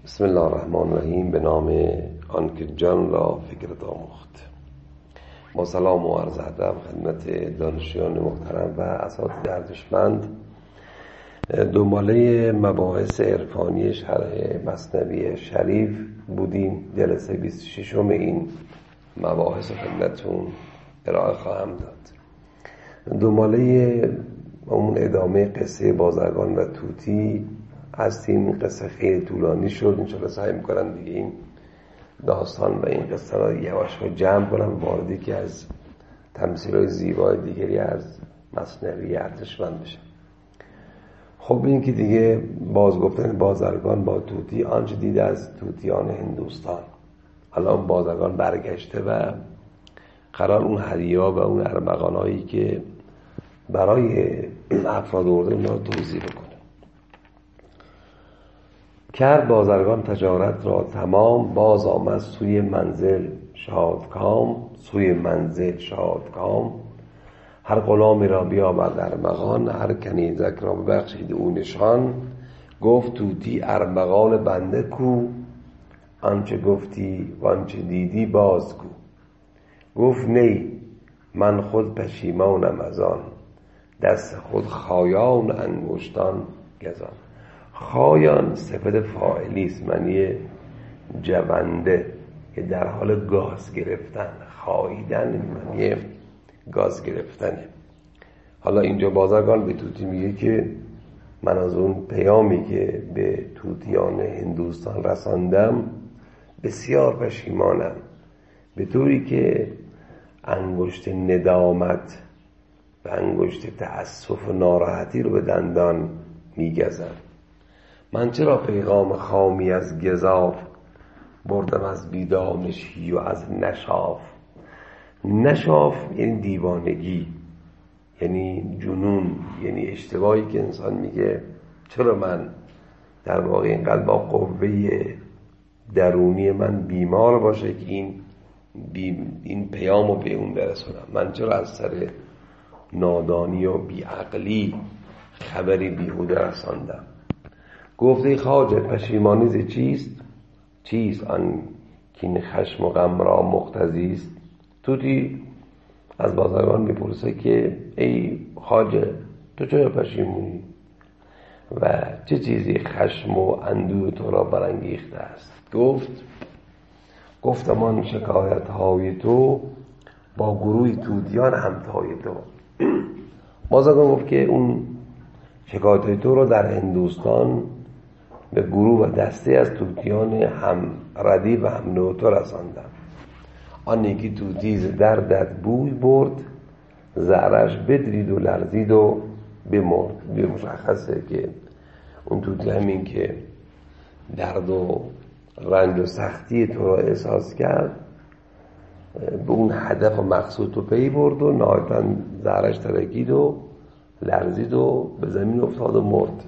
بسم الله الرحمن الرحیم. به نام آنکه جان را فکرت آموخت. با سلام و عرض ادب خدمت دانشجویان محترم و اساتید ارزشمند، دنباله مباحث عرفانی شرح مثنوی شریف بودیم. جلسه 26 این مباحث خدمتتون ارائه خواهم داد. دنباله اون ادامه قصه بازرگان و طوطی هستیم. این قصه خیلی طولانی شد، انشاءالله سعی میکنم دیگه این داستان و این قصه را یواش جمع کنم، وارد یکی از تمثیل‌های زیبای دیگری از مثنوی ارزشمند بشه. خب این که دیگه باز گفتن بازرگان با طوطی آنچه دیده از طوطیان هندوستان. حالا بازرگان برگشته و قرار اون هدیه‌ها و اون ارمغان‌هایی که برای افراد آورده اونها رو توزیع بکنه. کرد بازرگان تجارت را تمام، باز آمد سوی منزل شادکام. هر غلامی را بیاورد ارمغان، هر کنیزک را ببخشید او نشان. گفت طوطی ارمغان بنده کو، آنچه گفتی و آنچه دیدی بازگو. گفت نی من خود پشیمانم از آن، دست خود خایان انگشتان گزان. خایان صفت فاعلی است، معنی جونده که در حال گاز گرفتن. خاییدن معنی گاز گرفتنه. حالا اینجا بازرگان به طوطی میگه که من از اون پیامی که به طوطیان هندوستان رساندم بسیار پشیمانم، به طوری که انگشت ندامت و انگشت تأسف و ناراحتی رو به دندان میگزم. من چرا پیغام خامی از گزاف، بردم از بیدانشی و از نشاف. نشاف یعنی دیوانگی، یعنی جنون، یعنی اشتباهی که انسان میگه چرا من در واقع اینقدر با قوه درونی من بیمار باشه که این پیامو به اون برسونم. من چرا از سر نادانی و بیعقلی خبری بیهوده رساندم. گفته خواجه پشیمانی ز چیست آن که این خشم و غم را مقتضی است. طوطی از بازرگان میپرسه که ای خواجه تو چرا پشیمونی و چه چیزی خشم و اندوه تو را برانگیخته است. گفتم آن شکایت های تو با گروه طوطیان همتای تو. بازرگان گفت که اون شکایت های تو رو در هندوستان به گروه و دسته از طوطیان هم ردی و هم نوع تو رساندم. آن یکی طوطی ز دردت بوی برد، زهرش بدرید و لرزید و بمرد. به مشخصه که اون طوطی همین که درد و رنج و سختی تو را احساس کرد به اون هدف و مقصود تو پی برد و نهایتاً زهرش ترکید و لرزید و به زمین افتاد و مرد.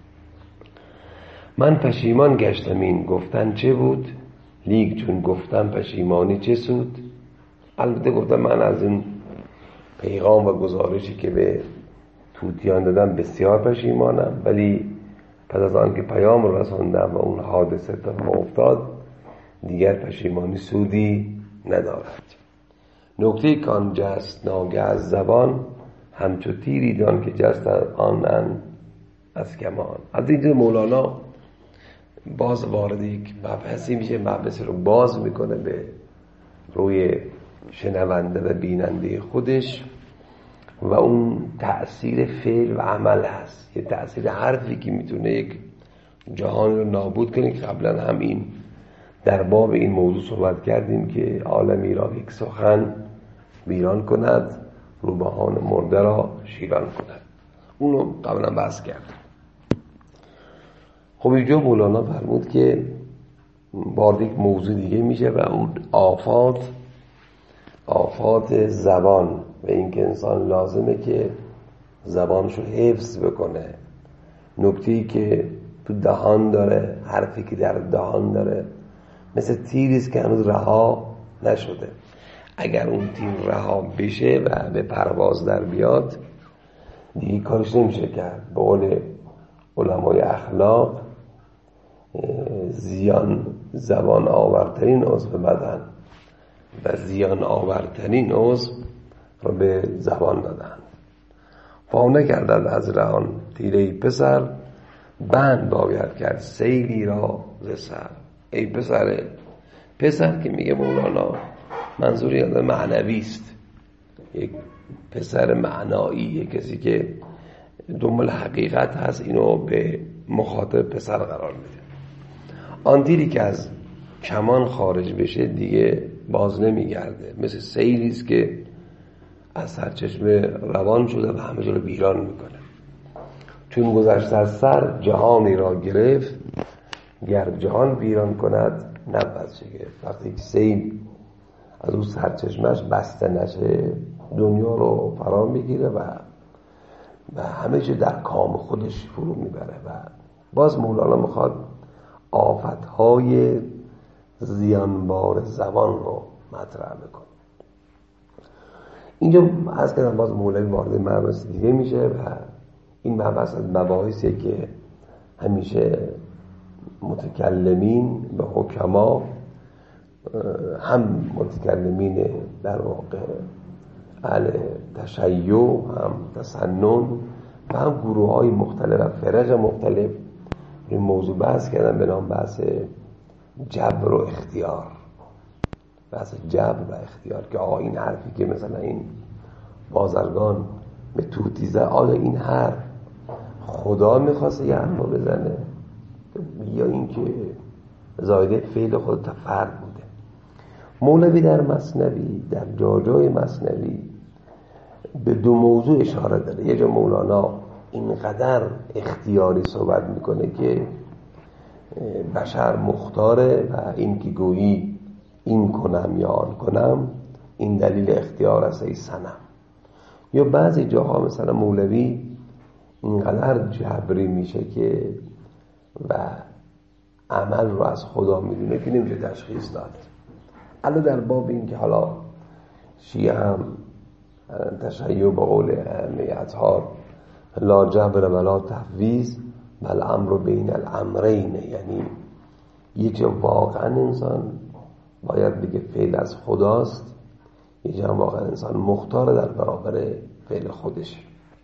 من پشیمان گشتم این گفتن چه بود، لیک چون گفتم پشیمانی چه سود. البته گفتم من از این پیغام و گزارشی که به طوطیان دادم بسیار پشیمانم، ولی پس از آن که پیام رو رساندم و اون حادثه اتفاق افتاد دیگر پشیمانی سودی ندارد. نکته کان جست ناگه از زبان، همچو تیری دان که جست آنن از کمان. از اینجا مولانا باز وارد یک مبحثی میشه، مبحثی رو باز میکنه به روی شنونده و بیننده خودش و اون تأثیر فعل و عمل هست. یه تأثیر حرفی که میتونه یک جهان رو نابود کنه. که قبلا هم این در باب این موضوع صحبت کردیم که عالمی را یک سخن ویران کند، روبهان مرده را شیران کند. اونو قبلا بحث کردیم. خب اینجا مولانا فرمود که وارد یک موضوع دیگه میشه و اون آفات زبان و اینکه انسان لازمه که زبانشو حفظ بکنه. نکته‌ای که تو دهان داره، حرفی که در دهان داره مثل تیریست که هنوز رها نشده. اگر اون تیر رها بشه و به پرواز در بیاد دیگه کارش نمیشه کرد. به قول علمای اخلاق زبان آورترین عضو بدن و زیان آورترین عضو رو به زبان دادند. فا نگردد از رهان تیره پسر، بند باید کرد سیلی را ز سر. ای پسر که میگه مولانا منظور یاد معنوی است، یک پسر معنایی، یک کسی که دنبال حقیقت هست، اینو به مخاطب پسر قرار میده. آن تیری که از کمان خارج بشه دیگه باز نمیگرده، مثل سیلی است که از سرچشمه روان شده و همه جا رو ویران میکنه. چون گذشت از سر جهانی را گرفت، گر جهان ویران کند نبود شگفت. وقتی که سیل از اون سرچشمهش بسته نشه دنیا رو فرا میگیره و همه چی در کام خودش فرو میبره. و باز مولانا میخواد آفتهای زیانبار زبان رو مطرح بکنه. اینجا از کردم باز مولوی وارد مبحث دیگه میشه و این مبحث از مباحثیه که همیشه متکلمین به حکما، هم متکلمین در واقع اهل تشیع، هم تسنن و هم گروه های مختلف و فرق مختلف این موضوع بحث کردن به نام بحث جبر و اختیار. بحث جبر و اختیار که این حرفی که مثلا این بازرگان به توتی زد، آیا این حرف خدا میخواسته یه حرف بزنه یا این که زایده فعل خود تفرد بوده. مولوی در مثنوی، در جاجای مثنوی به دو موضوع اشاره داره. یه جا مولانا اینقدر اختیاری صحبت میکنه که بشر مختاره و این که گویی این کنم یا آن کنم این دلیل اختیار است ای صنم. یا بعضی جاها مثلا مولوی اینقدر جبری میشه که و عمل رو از خدا میدونه که نمیشه تشخیص داد. الان در باب این که حالا شیعه هم تشیع با قول اطهار لا جبر ولا تفویض بل امر بین الامرین، یعنی یک جا واقعا انسان باید بگه فعل از خداست، یک جا واقعا انسان مختار در برابر فعل خودش.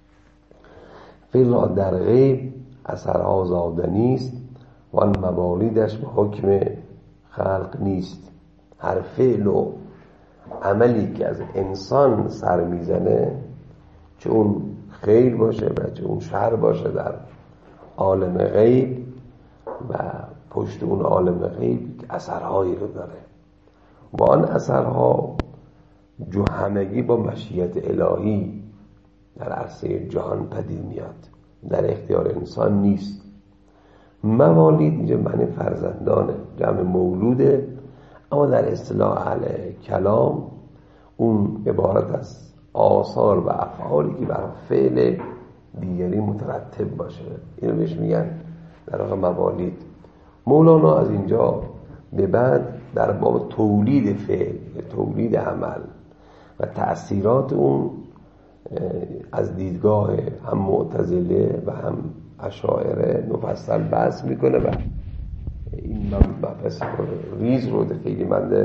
فعل را در غیب اثرها زاده نیست و آن موالیدش به حکم خلق نیست. هر فعل و عملی که از انسان سر میزنه، چه اون خیر باشه و چه اون شر باشه، در عالم غیب و پشت اون عالم غیب اثرهایی رو داره و آن اثرها همگی با مشیت الهی در عرصه جهان پدید میاد، در اختیار انسان نیست. موالید اینجا معنی فرزندانه، جمع مولوده، اما در اصطلاح اهل کلام اون عبارت از آثار و افعالی که بر فعل دیگری مترتب باشه، اینو بهش میگن در واقع موالید. مولانا از اینجا به بعد در باب تولید فعل، تولید عمل و تأثیرات اون از دیدگاه هم معتزله و هم اشاعره مفصل بحث میکنه و این مبحث ریز رو خیلی من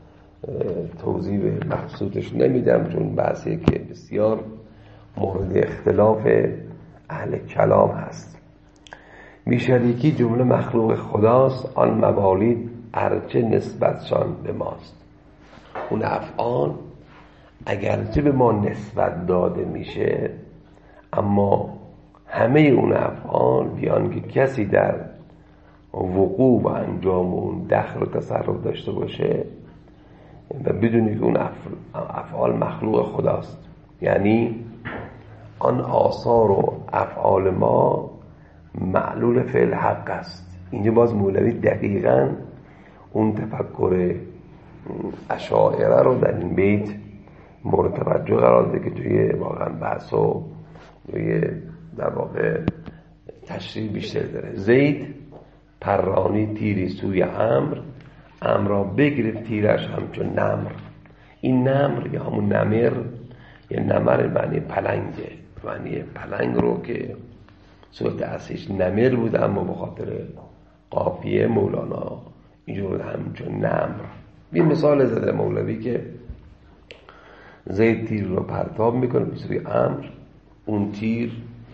توضیح مبسوطش نمیدم، چون بحثی که بسیار مورد اختلاف اهل کلام هست. بیشتر جمله مخلوق خداست، آن موالید ارچه نسبتشان به ماست. اون افعال اگرچه به ما نسبت داده میشه، اما همه اون افعال بیان که کسی در وقوع و انجام اون دخل و تصرف داشته باشه و بدونی که اون افعال مخلوق خداست، یعنی آن آثار و افعال ما معلول فعل حق است. اینجا باز مولوی دقیقاً اون تفکر اشاعره رو در این بیت مورد توجه قرار ده که توی واقعا بحث و توی در واقع تشریح بیشتر داره. زید پرانی تیری سوی امر را بگرفت تیرش همچون نمر. این نمر یا همون نمر یا نمر معنی پلنگه، معنی پلنگ رو که صورت اصلیش نمر بود اما به خاطر قافیه مولانا اینجور همچون نمر. یه مثال زده مولوی که زید تیر رو پرتاب میکنه به سوی عمرو، اون تیر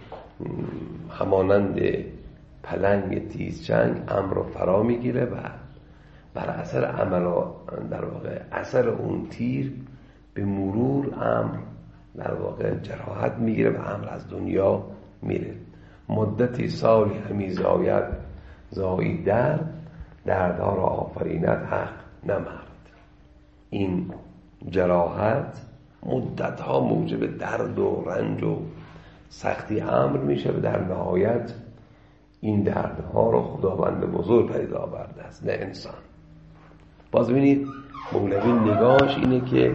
همانند پلنگ تیزچنگ عمرو رو فرا میگیره و بر اثر در واقع اثر اون تیر به مرور عمرو در واقع جراحت میگیره و عمرو از دنیا میره. مدتی سالی همی زاید زایی دردها را آفریند حق نمرد. این جراحت مدتها موجب درد و رنج و سختی عمرو میشه و در نهایت این دردها رو خداوند بزرگ پدید آورده است نه انسان. باز ببینید مولوی نگاهش اینه که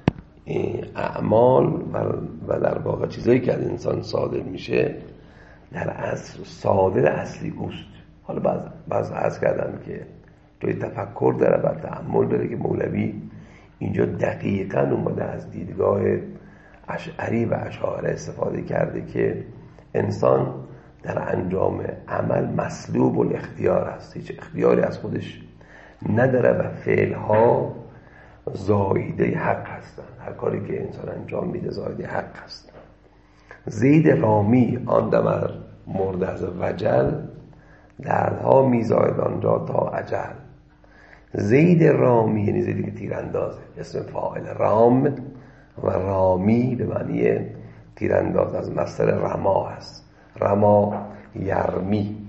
اعمال و در واقع چیزایی که از انسان صادر میشه در اصل صادر اصلی اوست. حالا بعض عرض کردم که توی تفکر داره و تأمل داره که مولوی اینجا دقیقاً اومده از دیدگاه اشعری و اشاعره استفاده کرده که انسان در انجام عمل مسلوب الاختیار است، هیچ اختیاری از خودش نداره و فعلها زایده حق هستند. هر کاری که انسان انجام میده زایده حق هست. زید رامی آن دمر مرد از وجل دردها میزاید آنجا تا اجل. زید رامی یعنی زیدی که تیراندازه، اسم فاعل رام و رامی به معنی تیرانداز از مصدر رما هست، رما یرمی.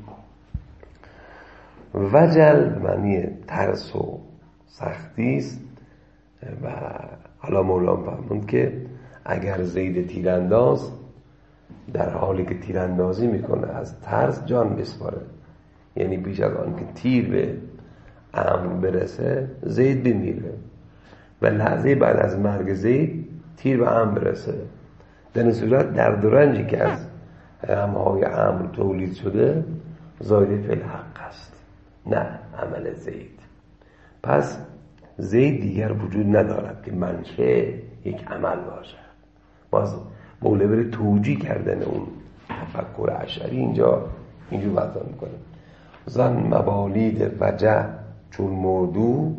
وجل به معنی ترس و سختی است و حالا مولانا فرمود که اگر زید تیرانداز در حالی که تیراندازی میکنه از ترس جان بسپاره، یعنی بیش از آن که تیر به عمرو برسه زید بمیره و لحظه بعد از مرگ زید تیر به عمرو برسه، در این صورت درد و رنجی که از غمهای عمرو تولید شده زایده فی الحق است نه عمل زید. پس زید دیگر وجود ندارد که منشأ یک عمل باشد. باز مولوی توجیه کردن اون تفکر اشعری اینجا اینجور وضع میکنه. زن موالید وجه چون مردو،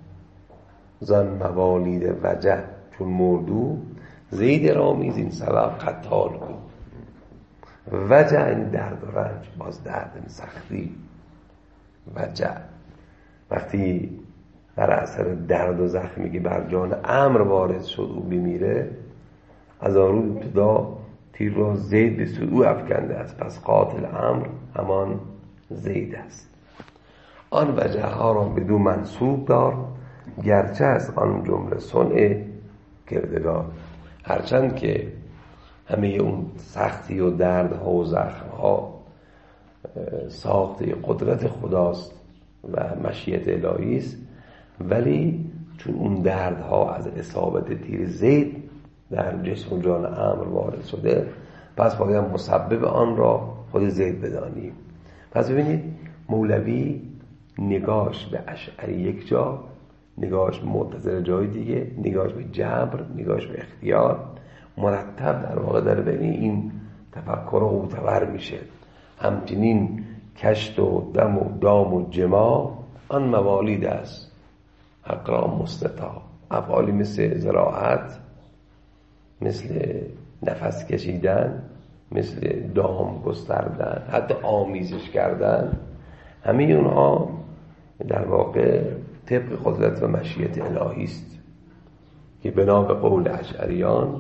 زن موالید وجه چون مردو زید رامیز این سبب قتال بود. وجه این درد و رنج، باز درد این سختی. وجه وقتی بر اثر درد و زخمی که بر جان عمرو وارد شد او بمیره، از آن رو ابتدا تیر را زید به سوی او افکنده است، پس قاتل عمرو همان زید است. آن وجه ها را بدو منصوب دار، گرچه از آن جمله صنع کردگار. هرچند که همه اون سختی و دردها و زخمها ساخته قدرت خداست و مشیت الهی است، ولی چون اون دردها از اصابت تیر زید در جسم و جان عمرو وارد شده، پس باید مسبب آن را خود زید بدانیم. پس ببینید مولوی نگاش به اشعری یک جا، نگاش به معتزله جای دیگه، نگاش به جبر، نگاش به اختیار، مرتب در واقع در بین این تفکر معتبر میشه. همچنین کشت و دم و دام و جما آن موالید است اقرام مستطاع. افعالی مثل زراعت، مثل نفس کشیدن، مثل دام گستردن، حتی آمیزش کردن، همه اونها در واقع طبق قدرت و مشیت الهی است که بنا به قول اشعریان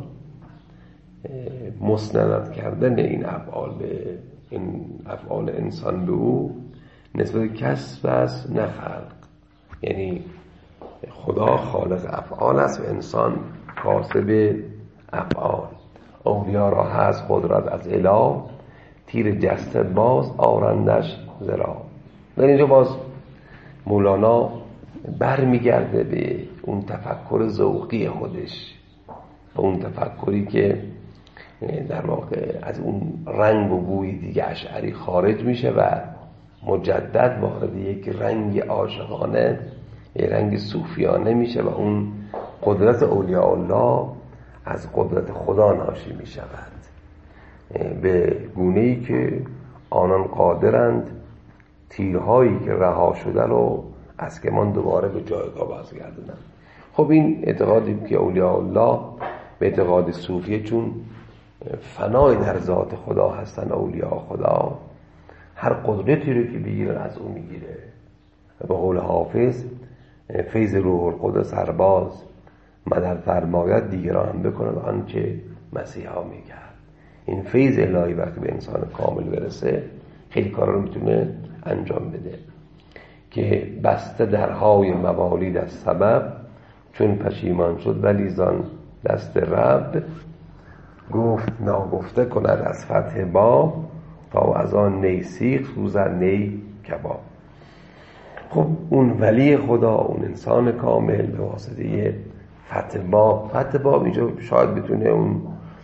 مسند کردن این افعال به این افعال انسان به او نسبت کسب است نه خلق. یعنی خدا خالق افعال است و انسان کاسب افعال. اولیا را هست قدرت از اله، تیر جسته باز آرندش زرا. در اینجا باز مولانا برمیگرده به اون تفکر ذوقی خودش، به اون تفکری که در واقع از اون رنگ و بوی دیگه اشعری خارج میشه و مجدد وارد یک رنگ عاشقانه، یک رنگ صوفیانه میشه و اون قدرت اولیاء الله از قدرت خدا ناشی میشود، به گونه‌ای که آنان قادرند تیرهایی که رها شده رو از کمان دوباره به جایگاه بازگردونن. خب این اعتقادی که اولیاء الله به اعتقاد صوفیه، چون فنای در ذات خدا هستن اولیاء خدا، هر قدرتی رو که بگیرن از اون میگیره. به قول حافظ فیض روح القدس سرباز مدد فرماید دیگران هم بکنن آنچه مسیحا میکرد. این فیض الهی وقتی به انسان کامل برسه خیلی کارا رو میتونه انجام بده. که بسته درهای موالید از سبب، چون پشیمان شد ولی زان دست رب، گفت ناگفته کند از فتح باب، تا از آن نی سیخ سوزد نی کباب. خب اون ولی خدا، اون انسان کامل به واسطه فتح باب اینجا شاید بتونه اون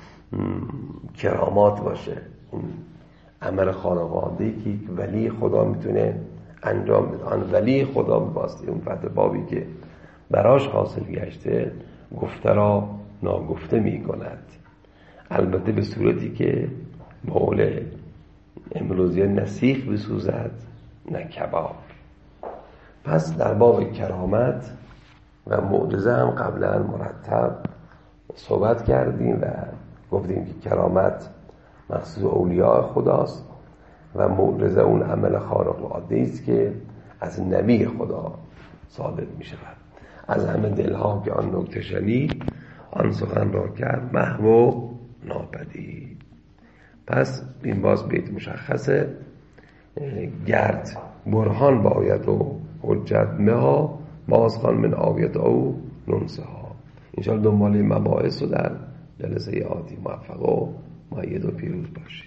کرامات باشه، اون عمل خارق‌العاده‌ای که ولی خدا میتونه انجام بده. آن ولی خدا به واسطه اون فتح بابی که براش حاصل گشته گفته را ناگفته می کند، البته به صورتی که به قول امروزی نسیخ بسوزد نه کباب. پس در باب کرامت و معجزه هم قبلا مرتب صحبت کردیم و گفتیم که کرامت مخصوص اولیاء خداست و معجزه اون عمل خارق العاده است که از نبی خدا صادر می شود. از همه دلها که آن نکته شنید، آن سخن را کرد محو و ناپدید. پس این باز بیت مشخصه، گرد برهان باید و حجت مها، باز خوان من آیت او ننسه ها. انشاءالله دنبال مباحث رو در جلسه آتی موفق و مؤید و پیروز باشید.